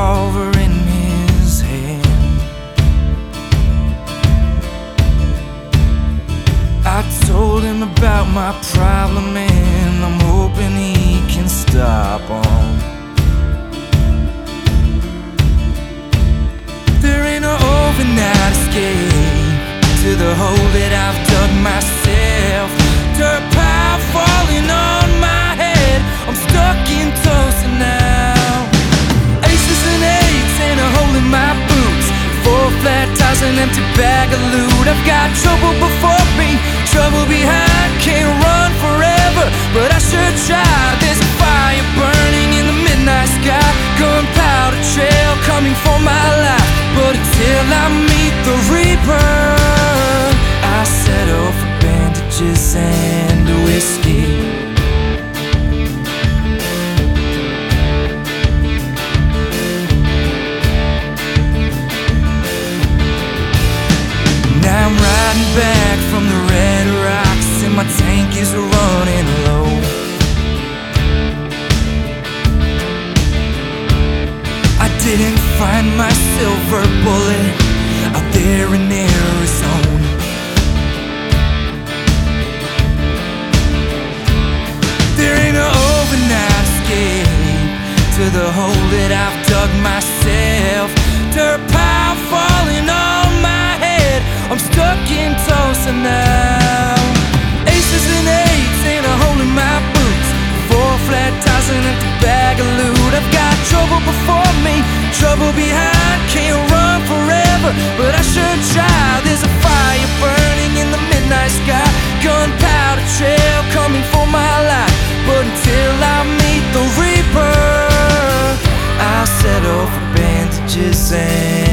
revolver in his hand. I told him about my problem and I'm hoping he can stop on. There ain't no overnight escape to the hole that I've dug myself. Dirt pile falling on my head, I'm stuck in Tulsa now. Aces and eights and a hole in my boots, 4 flat tires, an empty bag of loot. I've got trouble before me, trouble behind, can't run forever, but I should try. There's a fire burning in the midnight sky, gunpowder trail coming for my life. But until I meet the Reaper, I settle for bandages and whiskey. Now I'm riding back from the Red Rocks and my tank is running low. I didn't find my silver bullet out there in Arizona. There ain't no overnight escape to the hole that I've dug myself. Dirt pile falling on my head, I'm stuck in Tulsa now. Aces and eights and a hole in my boots, 4 flat tires, an empty bag of loot. I've got trouble before me, trouble behind, can't run forever, but I should try. There's a fire burning in the midnight sky, gunpowder trail coming for my life. But until I meet the Reaper, I'll settle for bandages and